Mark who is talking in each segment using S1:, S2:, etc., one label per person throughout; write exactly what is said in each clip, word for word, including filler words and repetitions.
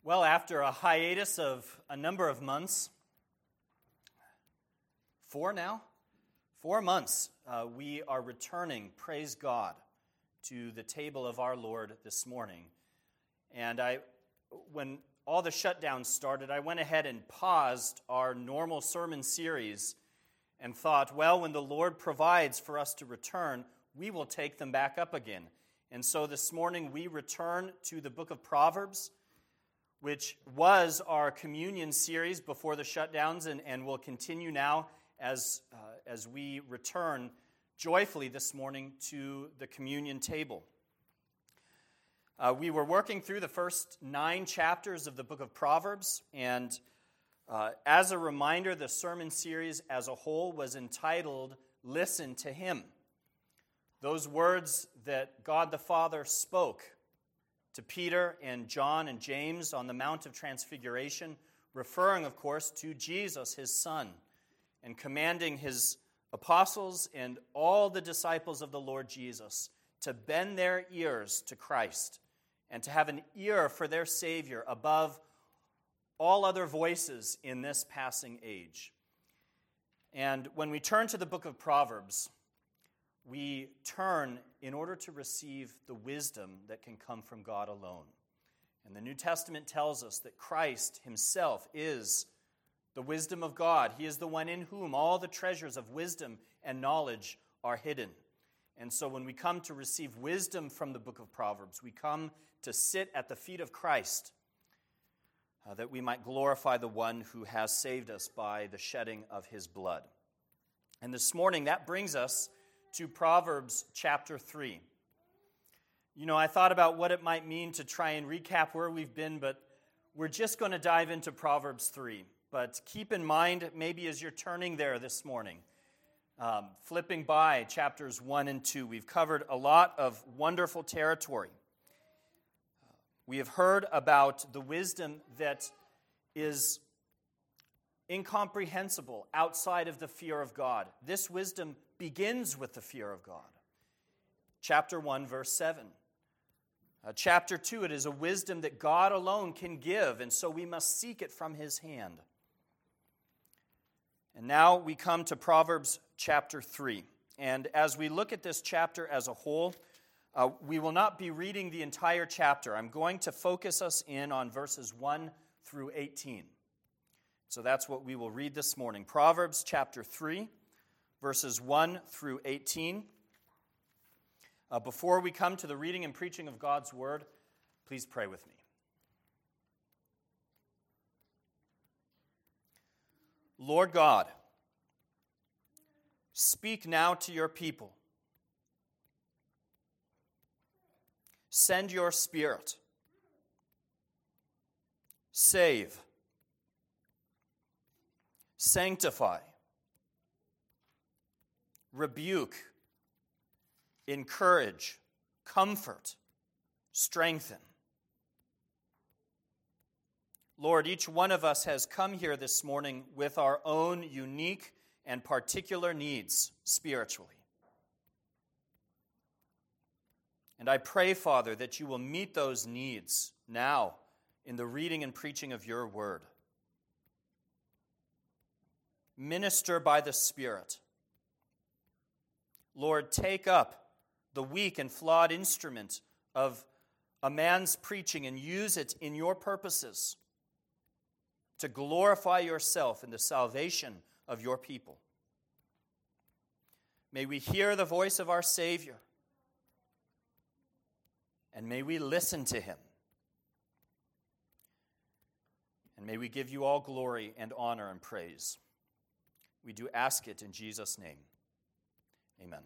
S1: Well, after a hiatus of a number of months, four now, four months, uh, we are returning, praise God, to the table of our Lord this morning. And I, when all the shutdowns started, I went ahead and paused our normal sermon series and thought, well, when the Lord provides for us to return, we will take them back up again. And so this morning we return to the book of Proverbs, which was our communion series before the shutdowns and, and will continue now as, uh, as we return joyfully this morning to the communion table. Uh, we were working through the first nine chapters of the book of Proverbs, and uh, as a reminder, the sermon series as a whole was entitled, Listen to Him. Those words that God the Father spoke to Peter and John and James on the Mount of Transfiguration, referring, of course, to Jesus, his Son, and commanding his apostles and all the disciples of the Lord Jesus to bend their ears to Christ and to have an ear for their Savior above all other voices in this passing age. And when we turn to the book of Proverbs, we turn in order to receive the wisdom that can come from God alone. And the New Testament tells us that Christ himself is the wisdom of God. He is the one in whom all the treasures of wisdom and knowledge are hidden. And so when we come to receive wisdom from the book of Proverbs, we come to sit at the feet of Christ, uh, that we might glorify the one who has saved us by the shedding of his blood. And this morning, that brings us to Proverbs chapter three. You know, I thought about what it might mean to try and recap where we've been, but we're just going to dive into Proverbs three. But keep in mind, maybe as you're turning there this morning, um, flipping by chapters one and two, we've covered a lot of wonderful territory. We have heard about the wisdom that is incomprehensible outside of the fear of God. This wisdom begins with the fear of God. Chapter one, verse seven. Uh, chapter two, it is a wisdom that God alone can give, and so we must seek it from his hand. And now we come to Proverbs chapter three. And as we look at this chapter as a whole, uh, we will not be reading the entire chapter. I'm going to focus us in on verses one through eighteen. So that's what we will read this morning. Proverbs chapter three, verses one through eighteen. Uh, before we come to the reading and preaching of God's word, please pray with me. Lord God, speak now to your people. Send your Spirit. Save. Sanctify. Rebuke. Encourage. Comfort. Strengthen. Lord, each one of us has come here this morning with our own unique and particular needs spiritually. And I pray, Father, that you will meet those needs now in the reading and preaching of your word. Minister by the Spirit. Lord, take up the weak and flawed instrument of a man's preaching and use it in your purposes to glorify yourself in the salvation of your people. May we hear the voice of our Savior, and may we listen to him. And may we give you all glory and honor and praise. We do ask it in Jesus' name. Amen.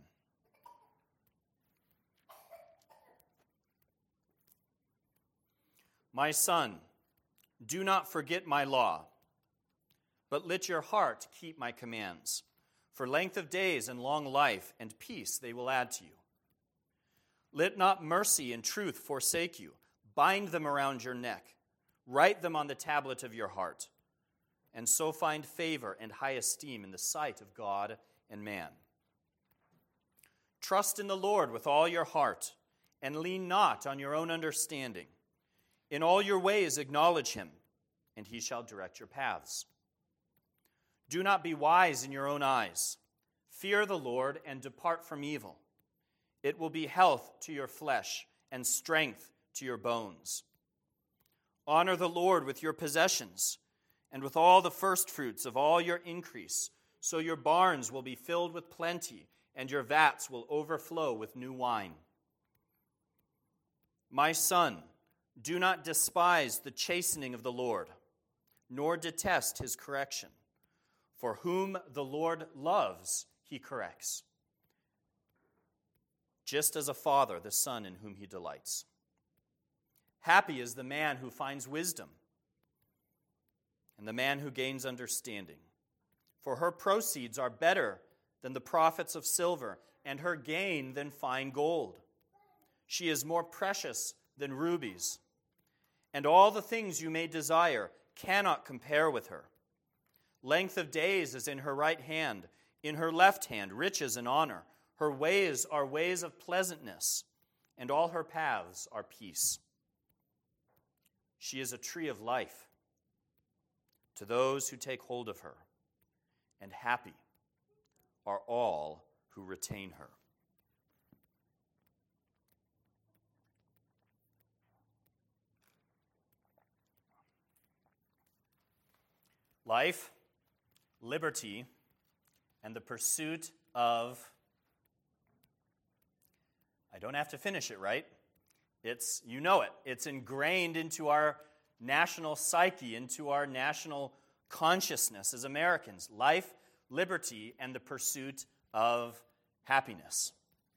S1: My son, do not forget my law, but let your heart keep my commands. For length of days and long life and peace they will add to you. Let not mercy and truth forsake you. Bind them around your neck. Write them on the tablet of your heart, and so find favor and high esteem in the sight of God and man. Trust in the Lord with all your heart, and lean not on your own understanding. In all your ways acknowledge him, and he shall direct your paths. Do not be wise in your own eyes. Fear the Lord and depart from evil. It will be health to your flesh and strength to your bones. Honor the Lord with your possessions and with all the firstfruits of all your increase, so your barns will be filled with plenty and your vats will overflow with new wine. My son, do not despise the chastening of the Lord, nor detest his correction. For whom the Lord loves, he corrects, just as a father the son in whom he delights. Happy is the man who finds wisdom, and the man who gains understanding. For her proceeds are better than the profits of silver, and her gain than fine gold. She is more precious than rubies, and all the things you may desire cannot compare with her. Length of days is in her right hand, in her left hand riches and honor. Her ways are ways of pleasantness, and all her paths are peace. She is a tree of life to those who take hold of her, and happy are all who retain her. Life, liberty, and the pursuit of... I don't have to finish it, right? It's, you know it. It's ingrained into our national psyche, into our national consciousness as Americans. Life, liberty, and the pursuit of happiness.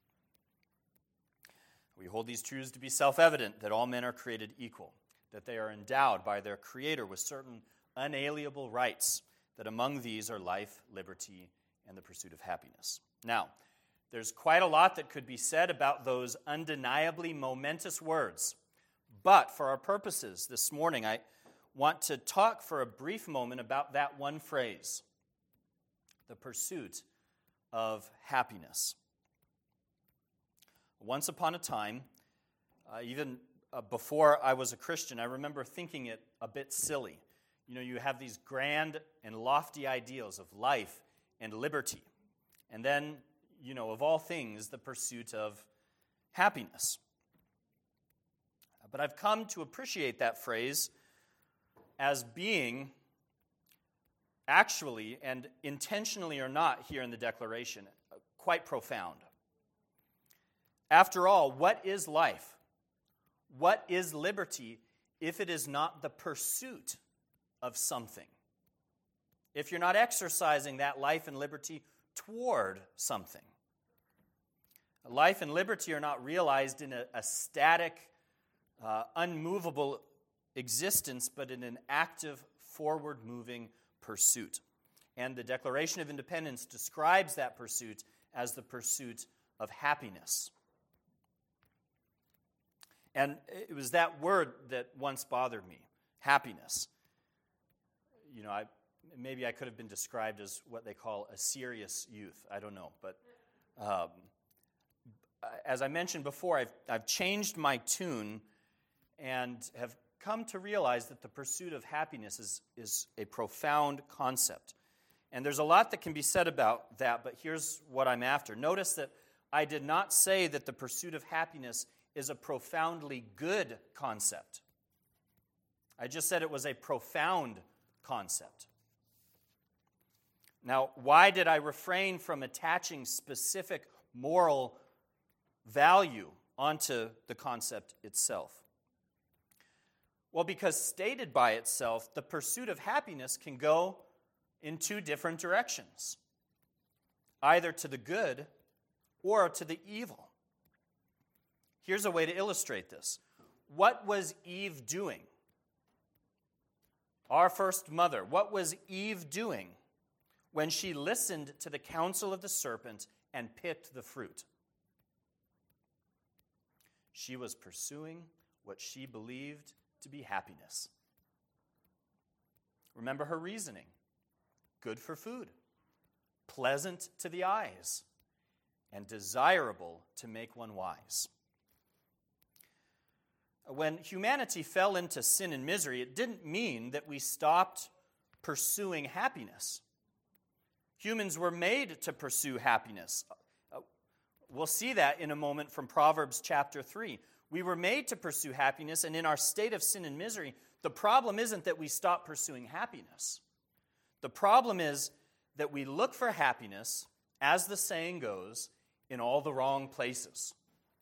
S1: We hold these truths to be self-evident, that all men are created equal, that they are endowed by their Creator with certain unalienable rights, that among these are life, liberty, and the pursuit of happiness. Now, there's quite a lot that could be said about those undeniably momentous words, but for our purposes this morning, I want to talk for a brief moment about that one phrase, the pursuit of happiness. Once upon a time, uh, even uh, before I was a Christian, I remember thinking it a bit silly. You know, you have these grand and lofty ideals of life and liberty. And then, you know, of all things, the pursuit of happiness. But I've come to appreciate that phrase as being actually, and intentionally or not here in the Declaration, quite profound. After all, what is life? What is liberty if it is not the pursuit of something? If you're not exercising that life and liberty toward something. Life and liberty are not realized in a, a static, uh, unmovable existence, but in an active, forward-moving pursuit. And the Declaration of Independence describes that pursuit as the pursuit of happiness. And it was that word that once bothered me, happiness. You know, I, maybe I could have been described as what they call a serious youth. I don't know. But um, as I mentioned before, I've, I've changed my tune and have come to realize that the pursuit of happiness is, is a profound concept. And there's a lot that can be said about that, but here's what I'm after. Notice that I did not say that the pursuit of happiness is a profoundly good concept. I just said it was a profound concept. Now, why did I refrain from attaching specific moral value onto the concept itself? Well, because stated by itself, the pursuit of happiness can go in two different directions, either to the good or to the evil. Here's a way to illustrate this. What was Eve doing? Our first mother, what was Eve doing when she listened to the counsel of the serpent and picked the fruit? She was pursuing what she believed to be happiness. Remember her reasoning. Good for food, pleasant to the eyes, and desirable to make one wise. When humanity fell into sin and misery, it didn't mean that we stopped pursuing happiness. Humans were made to pursue happiness. We'll see that in a moment from Proverbs chapter three. We were made to pursue happiness, and in our state of sin and misery, the problem isn't that we stop pursuing happiness. The problem is that we look for happiness, as the saying goes, in all the wrong places.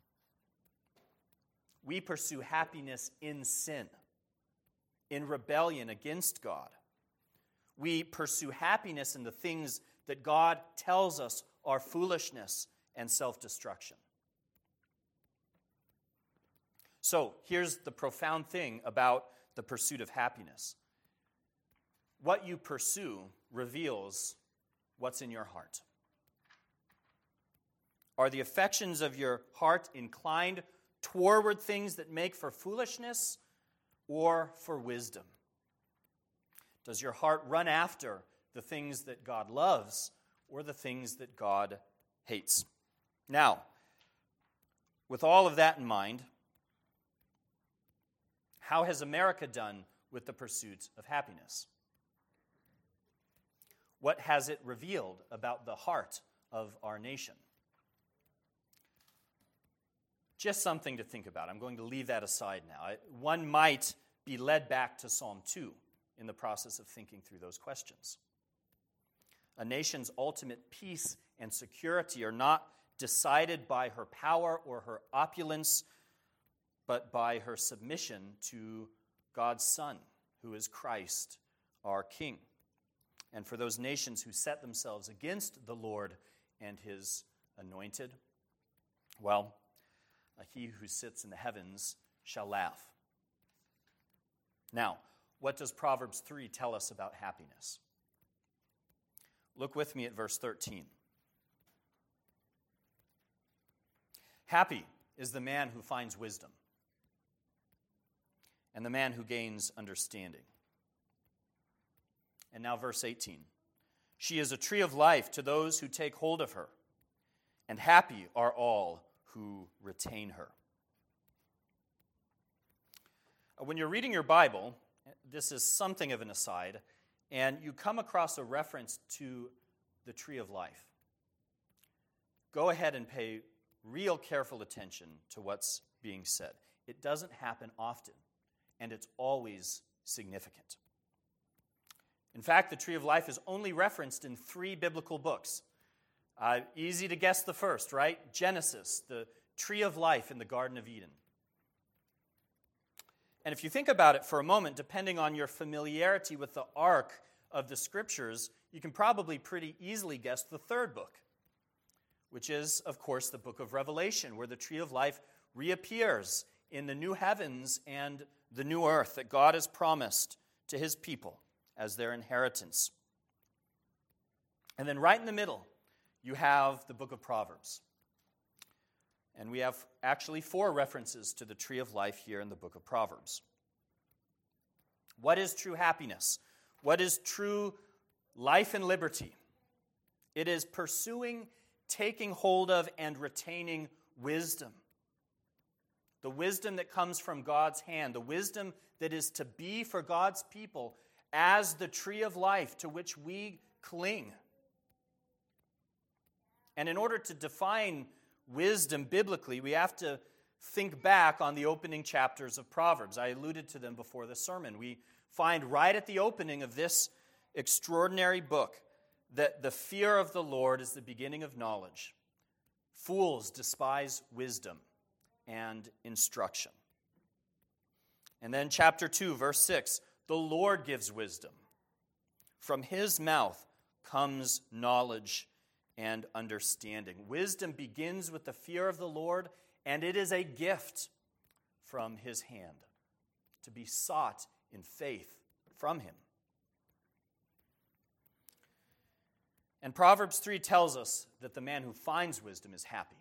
S1: We pursue happiness in sin, in rebellion against God. We pursue happiness in the things that God tells us are foolishness and self-destruction. So, here's the profound thing about the pursuit of happiness. What you pursue reveals what's in your heart. Are the affections of your heart inclined toward things that make for foolishness or for wisdom? Does your heart run after the things that God loves or the things that God hates? Now, with all of that in mind, how has America done with the pursuit of happiness? What has it revealed about the heart of our nation? Just something to think about. I'm going to leave that aside now. One might be led back to Psalm two in the process of thinking through those questions. A nation's ultimate peace and security are not decided by her power or her opulence, but by her submission to God's Son, who is Christ, our King. And for those nations who set themselves against the Lord and his anointed, well, he who sits in the heavens shall laugh. Now, what does Proverbs three tell us about happiness? Look with me at verse thirteen. Happy is the man who finds wisdom, and the man who gains understanding. And now verse eighteen. She is a tree of life to those who take hold of her, and happy are all who retain her. When you're reading your Bible, this is something of an aside, and you come across a reference to the tree of life. Go ahead and pay real careful attention to what's being said. It doesn't happen often, and it's always significant. In fact, the tree of life is only referenced in three biblical books. Uh, easy to guess the first, right? Genesis, the tree of life in the Garden of Eden. And if you think about it for a moment, depending on your familiarity with the arc of the Scriptures, you can probably pretty easily guess the third book, which is, of course, the book of Revelation, where the tree of life reappears in the new heavens and the new earth that God has promised to his people as their inheritance. And then right in the middle, you have the book of Proverbs. And we have actually four references to the tree of life here in the book of Proverbs. What is true happiness? What is true life and liberty? It is pursuing, taking hold of, and retaining wisdom. The wisdom that comes from God's hand, the wisdom that is to be for God's people as the tree of life to which we cling. And in order to define wisdom biblically, we have to think back on the opening chapters of Proverbs. I alluded to them before the sermon. We find right at the opening of this extraordinary book that the fear of the Lord is the beginning of knowledge. Fools despise wisdom and instruction. And then chapter two, verse six, the Lord gives wisdom. From his mouth comes knowledge and understanding. Wisdom begins with the fear of the Lord, and it is a gift from his hand to be sought in faith from him. And Proverbs three tells us that the man who finds wisdom is happy.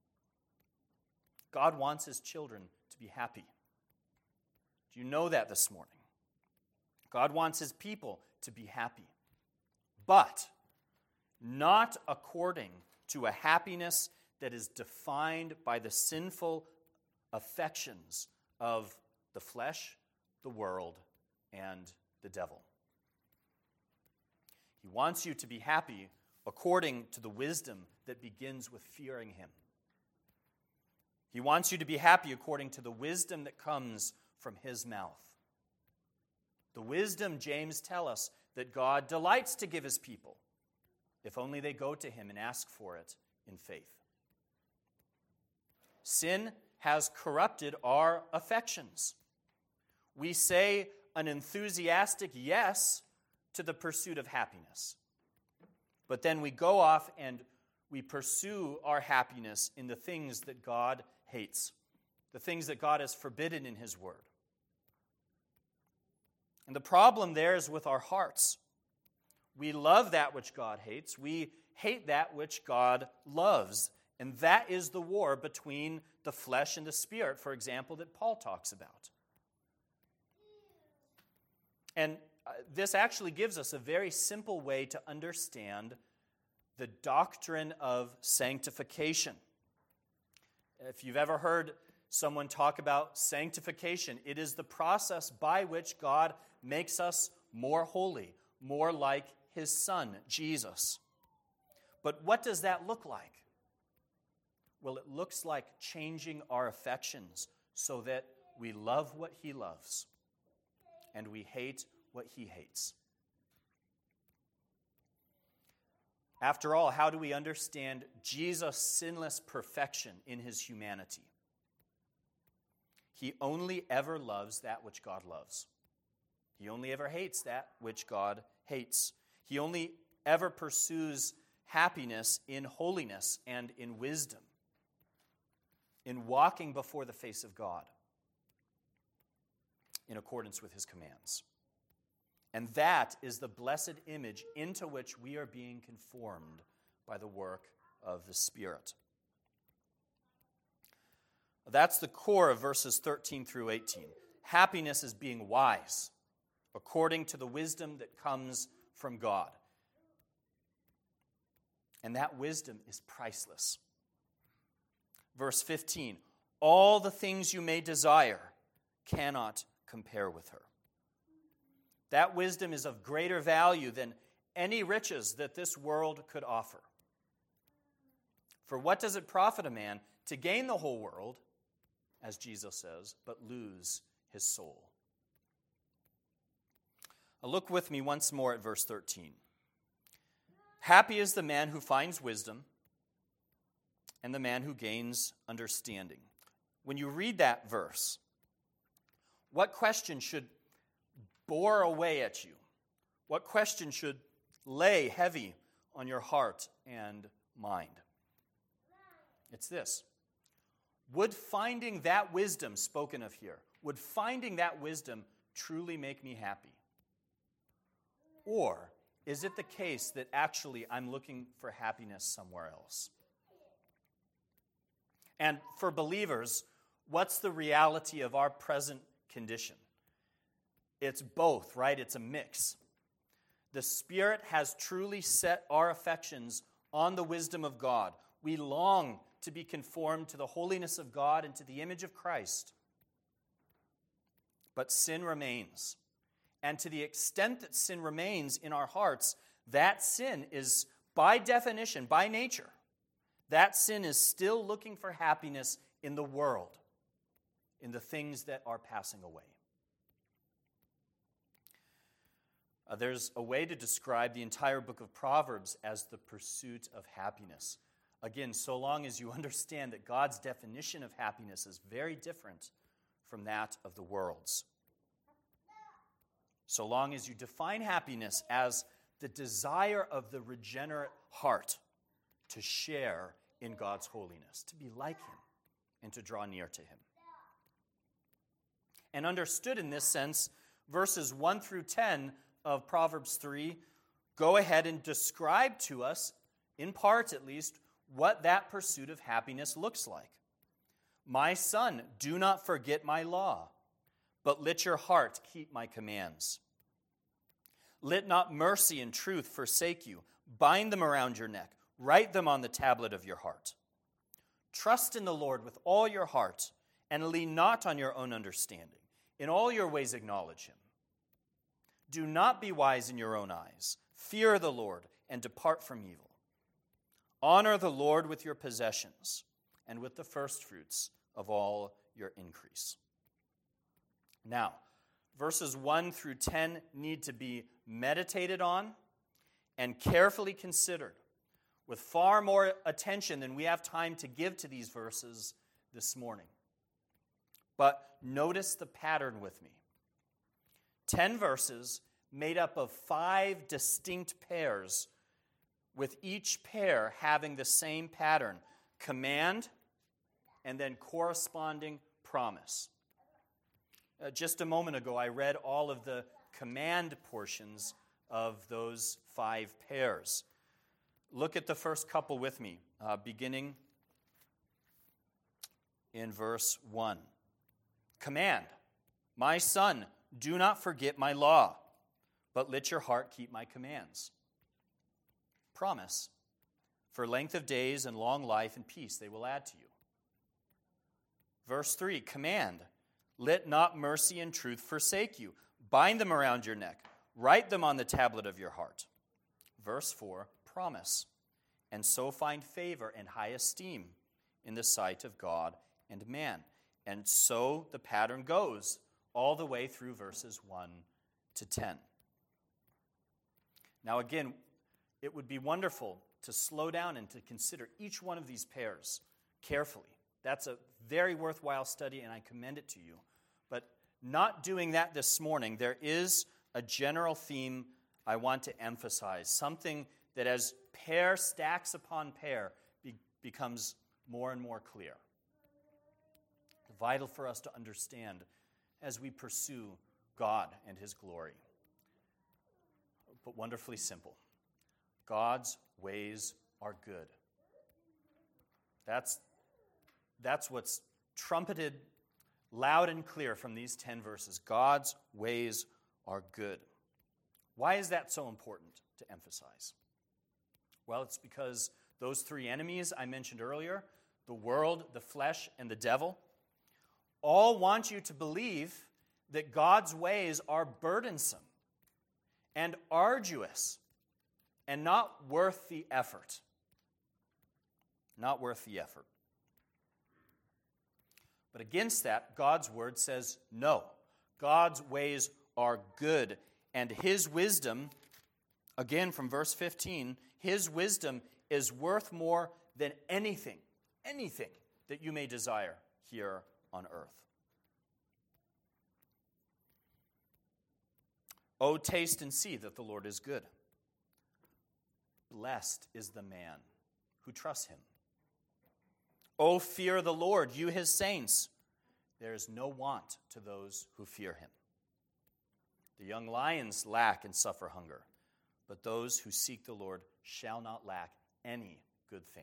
S1: God wants his children to be happy. Do you know that this morning? God wants his people to be happy, but not according to a happiness that is defined by the sinful affections of the flesh, the world, and the devil. He wants you to be happy according to the wisdom that begins with fearing him. He wants you to be happy according to the wisdom that comes from his mouth. The wisdom, James tells us, that God delights to give his people, if only they go to him and ask for it in faith. Sin has corrupted our affections. We say an enthusiastic yes to the pursuit of happiness, but then we go off and we pursue our happiness in the things that God hates, the things that God has forbidden in his word. And the problem there is with our hearts. We love that which God hates. We hate that which God loves. And that is the war between the flesh and the spirit, for example, that Paul talks about. And this actually gives us a very simple way to understand the doctrine of sanctification. If you've ever heard someone talk about sanctification, it is the process by which God makes us more holy, more like his Son, Jesus. But what does that look like? Well, it looks like changing our affections so that we love what he loves and we hate what he hates. After all, how do we understand Jesus' sinless perfection in his humanity? He only ever loves that which God loves. He only ever hates that which God hates. He only ever pursues happiness in holiness and in wisdom, in walking before the face of God in accordance with his commands. And that is the blessed image into which we are being conformed by the work of the Spirit. That's the core of verses thirteen through eighteen. Happiness is being wise, according to the wisdom that comes from God. And that wisdom is priceless. Verse fifteen, all the things you may desire cannot compare with her. That wisdom is of greater value than any riches that this world could offer. For what does it profit a man to gain the whole world, as Jesus says, but lose his soul? Look with me once more at verse thirteen. Happy is the man who finds wisdom and the man who gains understanding. When you read that verse, what question should bore away at you? What question should lay heavy on your heart and mind? It's this. Would finding that wisdom spoken of here, would finding that wisdom truly make me happy? Or is it the case that actually I'm looking for happiness somewhere else? And for believers, what's the reality of our present condition? It's both, right? It's a mix. The Spirit has truly set our affections on the wisdom of God. We long to be conformed to the holiness of God and to the image of Christ. But sin remains. And to the extent that sin remains in our hearts, that sin is, by definition, by nature, that sin is still looking for happiness in the world, in the things that are passing away. Uh, there's a way to describe the entire book of Proverbs as the pursuit of happiness. Again, so long as you understand that God's definition of happiness is very different from that of the world's. So long as you define happiness as the desire of the regenerate heart to share in God's holiness, to be like him, and to draw near to him. And understood in this sense, verses one through ten of Proverbs three go ahead and describe to us, in part at least, what that pursuit of happiness looks like. My son, do not forget my law, but let your heart keep my commands. Let not mercy and truth forsake you. Bind them around your neck. Write them on the tablet of your heart. Trust in the Lord with all your heart, and lean not on your own understanding. In all your ways acknowledge him. Do not be wise in your own eyes. Fear the Lord and depart from evil. Honor the Lord with your possessions and with the firstfruits of all your increase. Now, verses one through ten need to be meditated on and carefully considered with far more attention than we have time to give to these verses this morning. But notice the pattern with me. Ten verses made up of five distinct pairs, with each pair having the same pattern: command and then corresponding promise. Uh, just a moment ago, I read all of the command portions of those five pairs. Look at the first couple with me, uh, beginning in verse one. Command, my son, do not forget my law, but let your heart keep my commands. Promise, for length of days and long life and peace they will add to you. Verse three, command, let not mercy and truth forsake you. Bind them around your neck. Write them on the tablet of your heart. Verse four, promise, and so find favor and high esteem in the sight of God and man. And so the pattern goes all the way through verses one to ten. Now again, it would be wonderful to slow down and to consider each one of these pairs carefully. That's a very worthwhile study, and I commend it to you. But not doing that this morning, there is a general theme I want to emphasize, something that as pair stacks upon pair be- becomes more and more clear. Vital for us to understand as we pursue God and his glory. But wonderfully simple. God's ways are good. That's, that's what's trumpeted loud and clear from these ten verses. God's ways are good. Why is that so important to emphasize? Well, it's because those three enemies I mentioned earlier, the world, the flesh, and the devil, all want you to believe that God's ways are burdensome and arduous and not worth the effort. Not worth the effort. But against that, God's word says no. God's ways are good, and his wisdom, again from verse fifteen, his wisdom is worth more than anything, anything that you may desire here on earth. Oh, taste and see that the Lord is good. Blessed is the man who trusts him. Oh, fear the Lord, you his saints. There is no want to those who fear him. The young lions lack and suffer hunger, but those who seek the Lord shall not lack any good thing.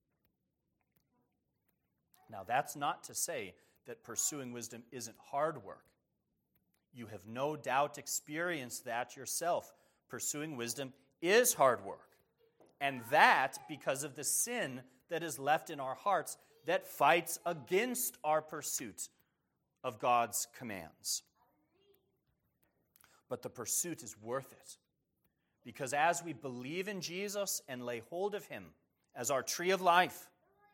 S1: Now, that's not to say that pursuing wisdom isn't hard work. You have no doubt experienced that yourself. Pursuing wisdom is hard work. And that because of the sin that is left in our hearts that fights against our pursuit of God's commands. But the pursuit is worth it. Because as we believe in Jesus and lay hold of him as our tree of life,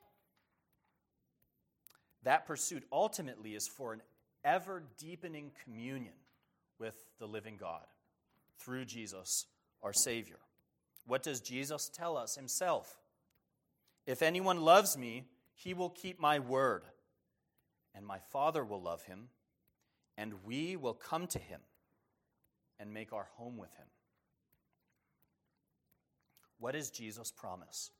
S1: that pursuit ultimately is for an ever-deepening communion with the living God through Jesus, our Savior. What does Jesus tell us himself? If anyone loves me, he will keep my word, and my Father will love him, and we will come to him and make our home with him. What is Jesus' promise?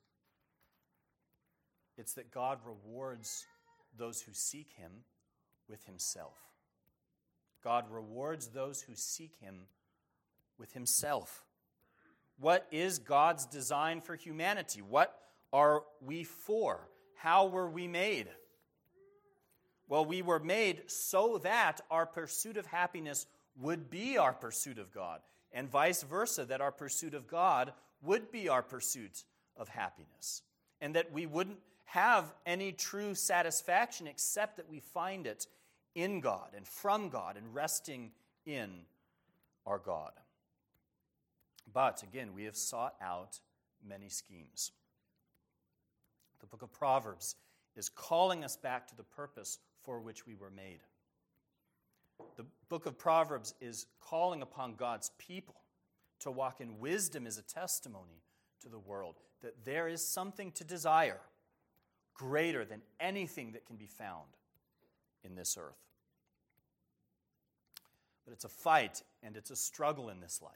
S1: It's that God rewards those who seek him with himself. God rewards those who seek him with himself. What is God's design for humanity? What are we for? How were we made? Well, we were made so that our pursuit of happiness would be our pursuit of God, and vice versa, that our pursuit of God would be our pursuit of happiness, and that we wouldn't have any true satisfaction except that we find it in God and from God and resting in our God. But again, we have sought out many schemes. The book of Proverbs is calling us back to the purpose for which we were made. The book of Proverbs is calling upon God's people to walk in wisdom as a testimony to the world that there is something to desire greater than anything that can be found in this earth. But it's a fight and it's a struggle in this life.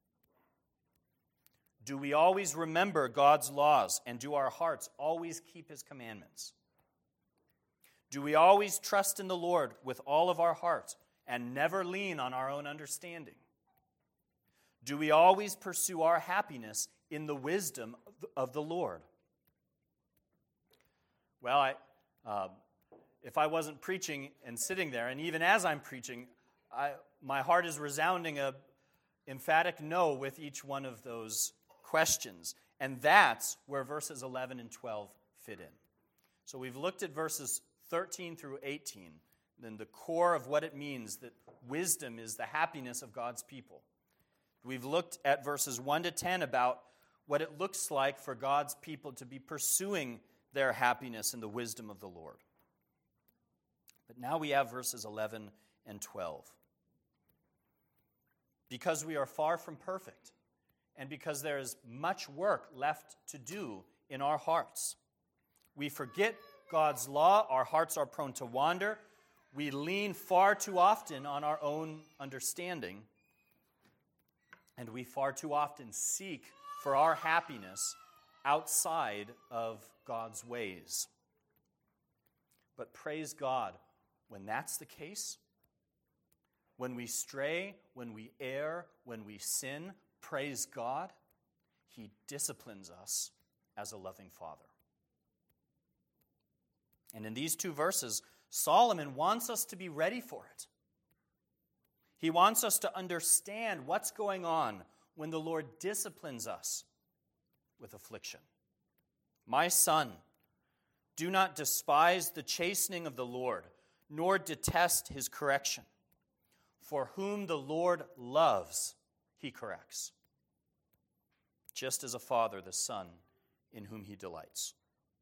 S1: Do we always remember God's laws, and do our hearts always keep his commandments? Do we always trust in the Lord with all of our heart and never lean on our own understanding? Do we always pursue our happiness in the wisdom of the Lord? Well, I, uh, if I wasn't preaching and sitting there, and even as I'm preaching, I, my heart is resounding a emphatic no with each one of those questions. And that's where verses eleven and twelve fit in. So we've looked at verses thirteen through eighteen, then the core of what it means that wisdom is the happiness of God's people. We've looked at verses one to ten about what it looks like for God's people to be pursuing their happiness in the wisdom of the Lord. But now we have verses eleven and twelve. Because we are far from perfect, and because there is much work left to do in our hearts, we forget God's law, our hearts are prone to wander, we lean far too often on our own understanding, and we far too often seek for our happiness outside of God's ways. But praise God, when that's the case, when we stray, when we err, when we sin, praise God, he disciplines us as a loving Father. And in these two verses, Solomon wants us to be ready for it. He wants us to understand what's going on when the Lord disciplines us with affliction. My son, do not despise the chastening of the Lord, nor detest his correction. For whom the Lord loves, he corrects, just as a father the son in whom he delights.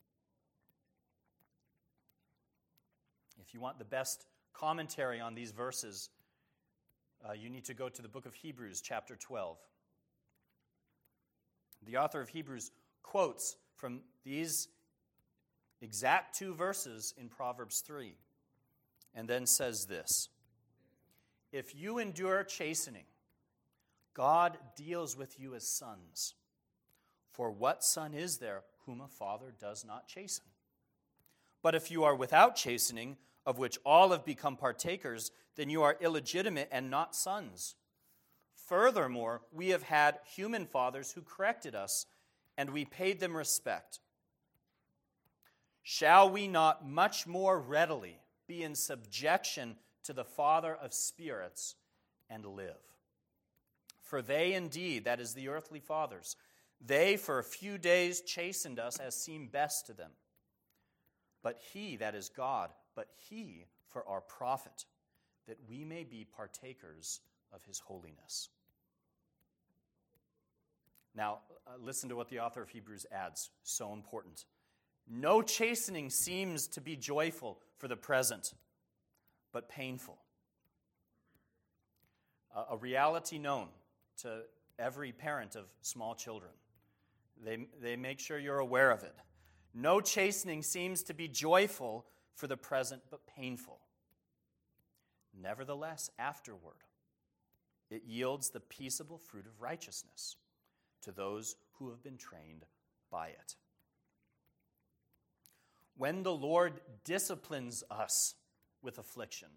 S1: If you want the best commentary on these verses, uh, you need to go to the book of Hebrews, chapter twelve. The author of Hebrews quotes from these exact two verses in Proverbs three, and then says this: if you endure chastening, God deals with you as sons. For what son is there whom a father does not chasten? But if you are without chastening, of which all have become partakers, then you are illegitimate and not sons. Furthermore, we have had human fathers who corrected us, and we paid them respect. Shall we not much more readily be in subjection to the Father of spirits and live? For they indeed, that is the earthly fathers, they for a few days chastened us as seemed best to them. But he, that is God, but he for our profit, that we may be partakers of his holiness. Now, uh, listen to what the author of Hebrews adds, so important. No chastening seems to be joyful for the present, but painful. Uh, a reality known to every parent of small children. They, they make sure you're aware of it. No chastening seems to be joyful for the present, but painful. Nevertheless, afterward, it yields the peaceable fruit of righteousness to those who have been trained by it. When the Lord disciplines us with affliction,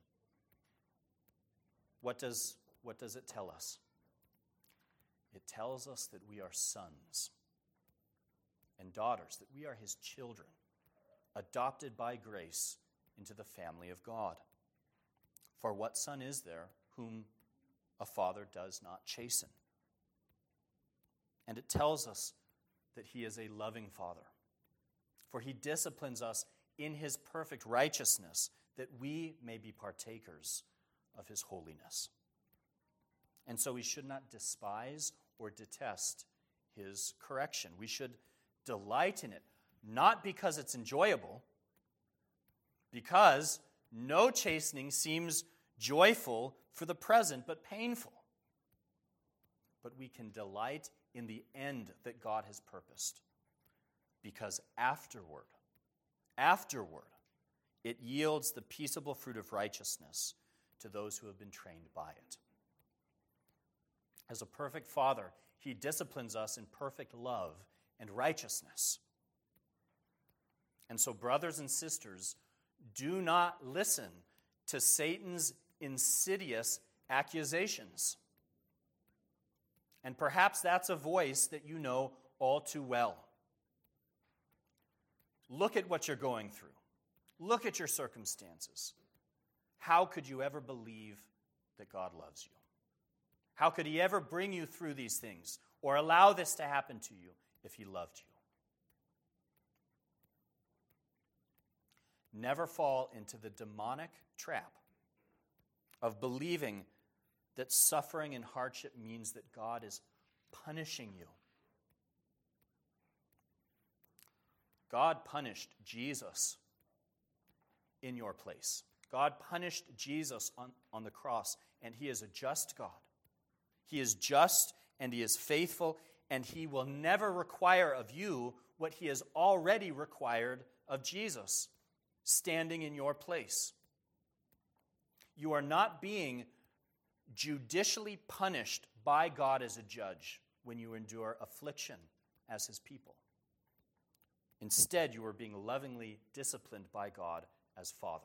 S1: what does, what does it tell us? It tells us that we are sons and daughters, that we are his children, adopted by grace into the family of God. For what son is there whom a father does not chasten? And it tells us that he is a loving father. For he disciplines us in his perfect righteousness, that we may be partakers of his holiness. And so we should not despise or detest his correction. We should delight in it, not because it's enjoyable, because no chastening seems joyful for the present, but painful. But we can delight in the end that God has purposed, because afterward, afterward, it yields the peaceable fruit of righteousness to those who have been trained by it. As a perfect father, he disciplines us in perfect love and righteousness. And so, brothers and sisters, do not listen to Satan's insidious accusations. And perhaps that's a voice that you know all too well. Look at what you're going through. Look at your circumstances. How could you ever believe that God loves you? How could he ever bring you through these things or allow this to happen to you if he loved you? Never fall into the demonic trap of believing that suffering and hardship means that God is punishing you. God punished Jesus in your place. God punished Jesus on, on the cross, and he is a just God. He is just and he is faithful, and he will never require of you what he has already required of Jesus, standing in your place. You are not being judicially punished by God as a judge when you endure affliction as his people. Instead, you are being lovingly disciplined by God as Father.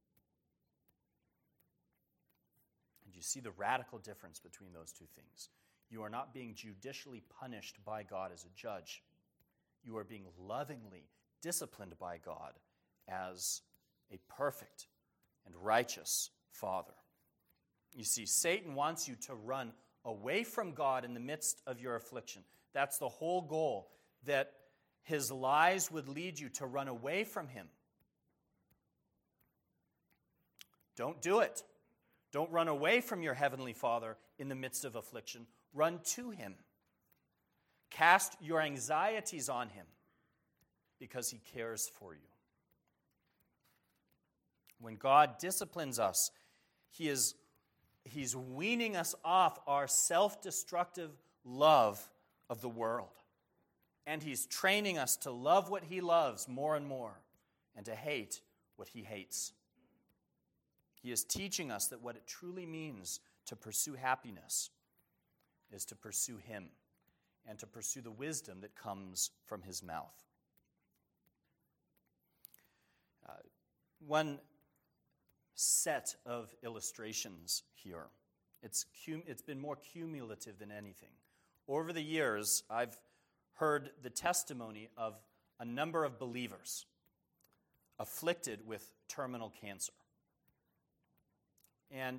S1: And you see the radical difference between those two things. You are not being judicially punished by God as a judge. You are being lovingly disciplined by God as a perfect and righteous Father. You see, Satan wants you to run away from God in the midst of your affliction. That's the whole goal, that his lies would lead you to run away from him. Don't do it. Don't run away from your heavenly Father in the midst of affliction. Run to him. Cast your anxieties on him because he cares for you. When God disciplines us, he is He's weaning us off our self-destructive love of the world. And he's training us to love what he loves more and more and to hate what he hates. He is teaching us that what it truly means to pursue happiness is to pursue him and to pursue the wisdom that comes from his mouth. Uh, one set of illustrations here. It's cum- it's been more cumulative than anything. Over the years, I've heard the testimony of a number of believers afflicted with terminal cancer. And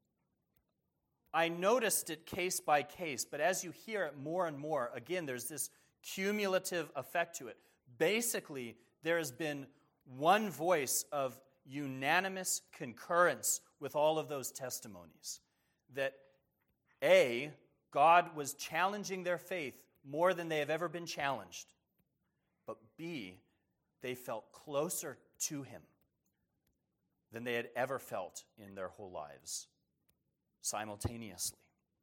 S1: I noticed it case by case, but as you hear it more and more, again, there's this cumulative effect to it. Basically, there has been one voice of unanimous concurrence with all of those testimonies. That A, God was challenging their faith more than they have ever been challenged. But B, they felt closer to him than they had ever felt in their whole lives simultaneously.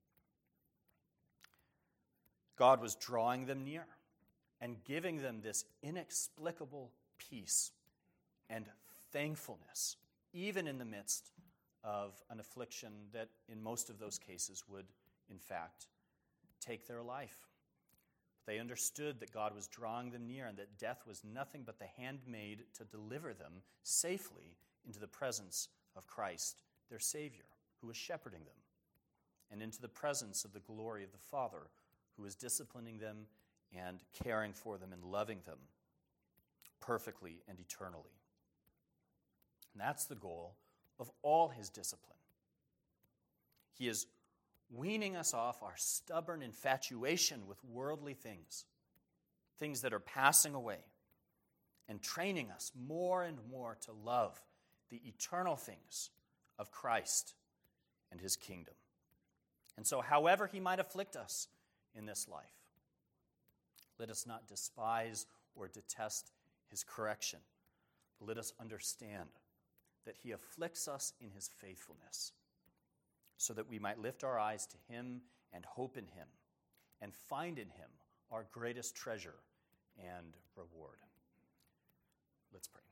S1: God was drawing them near and giving them this inexplicable peace and thankfulness, even in the midst of an affliction that in most of those cases would, in fact, take their life. They understood that God was drawing them near and that death was nothing but the handmaid to deliver them safely into the presence of Christ, their Savior, who was shepherding them, and into the presence of the glory of the Father, who was disciplining them and caring for them and loving them perfectly and eternally. And that's the goal of all his discipline. He is weaning us off our stubborn infatuation with worldly things, things that are passing away, and training us more and more to love the eternal things of Christ and his kingdom. And so, however he might afflict us in this life, let us not despise or detest his correction, but let us understand that he afflicts us in his faithfulness, so that we might lift our eyes to him and hope in him, and find in him our greatest treasure and reward. Let's pray.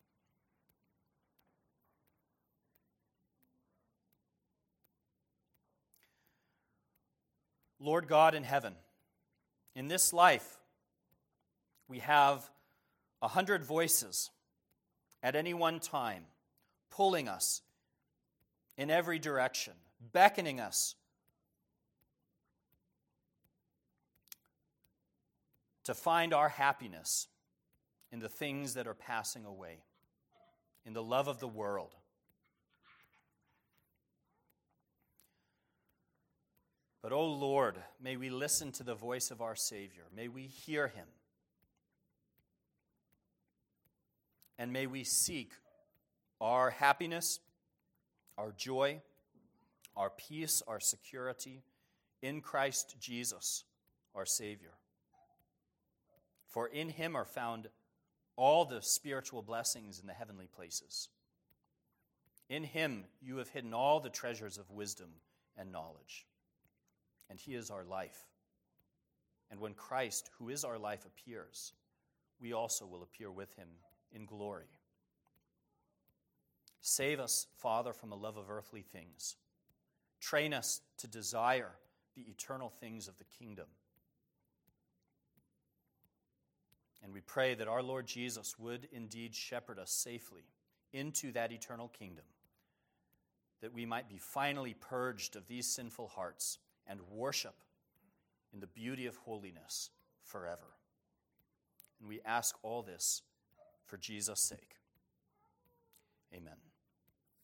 S1: Lord God in heaven, in this life we have a hundred voices at any one time pulling us in every direction, beckoning us to find our happiness in the things that are passing away, in the love of the world. But, O Lord, may we listen to the voice of our Savior. May we hear him. And may we seek our happiness, our joy, our peace, our security in Christ Jesus, our Savior. For in him are found all the spiritual blessings in the heavenly places. In him you have hidden all the treasures of wisdom and knowledge. And he is our life. And when Christ, who is our life, appears, we also will appear with him in glory. Save us, Father, from a love of earthly things. Train us to desire the eternal things of the kingdom. And we pray that our Lord Jesus would indeed shepherd us safely into that eternal kingdom, that we might be finally purged of these sinful hearts and worship in the beauty of holiness forever. And we ask all this for Jesus' sake. Amen.